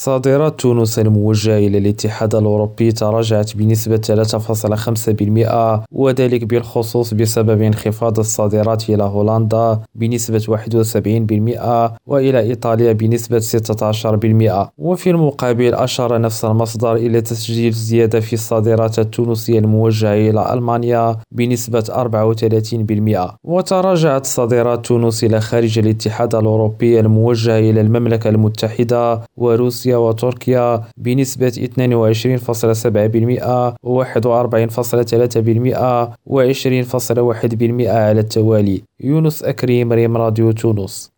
صادرات تونس الموجهة إلى الاتحاد الأوروبي تراجعت بنسبة 3.5%، وذلك بالخصوص بسبب انخفاض الصادرات إلى هولندا بنسبة 71% وإلى إيطاليا بنسبة 16%. وفي المقابل أشار نفس المصدر إلى تسجيل زيادة في الصادرات التونسية الموجهة إلى ألمانيا بنسبة 34%. وتراجعت صادرات تونس إلى خارج الاتحاد الأوروبي الموجهة إلى المملكة المتحدة وروسيا وتركيا بنسبة 22.7% و41.3% و20.1% على التوالي. يونس أكريم، ريم راديو تونس.